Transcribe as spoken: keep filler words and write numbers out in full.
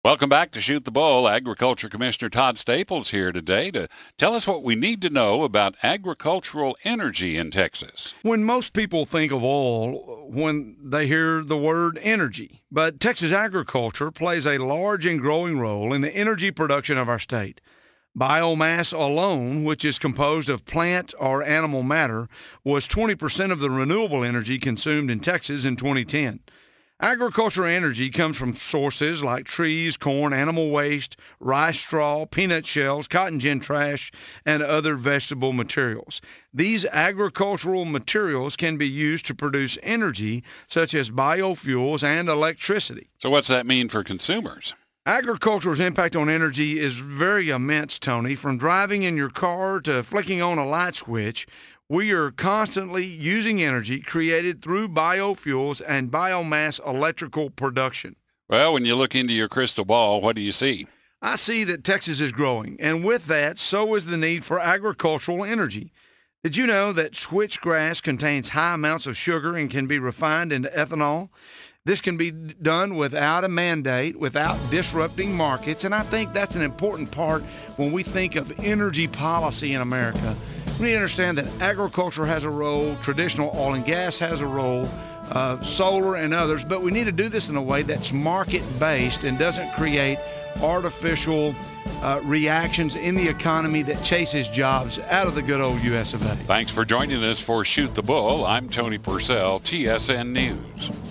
Welcome back to Shoot the Bull. Agriculture Commissioner Todd Staples here today to tell us what we need to know about agricultural energy in Texas. When most people think of oil when they hear the word energy, but Texas agriculture plays a large and growing role in the energy production of our state. Biomass alone, which is composed of plant or animal matter, was twenty percent of the renewable energy consumed in Texas in twenty ten. Agricultural energy comes from sources like trees, corn, animal waste, rice straw, peanut shells, cotton gin trash, and other vegetable materials. These agricultural materials can be used to produce energy such as biofuels and electricity. So what's that mean for consumers? Agriculture's impact on energy is very immense, Tony. From driving in your car to flicking on a light switch, we are constantly using energy created through biofuels and biomass electrical production. Well, when you look into your crystal ball, what do you see? I see that Texas is growing, and with that, so is the need for agricultural energy. Did you know that switchgrass contains high amounts of sugar and can be refined into ethanol? This can be done without a mandate, without disrupting markets, and I think that's an important part when we think of energy policy in America. We need to understand that agriculture has a role, traditional oil and gas has a role, uh, solar and others, but we need to do this in a way that's market-based and doesn't create artificial uh, reactions in the economy that chases jobs out of the good old U S of A. Thanks for joining us for Shoot the Bull. I'm Tony Purcell, T S N News.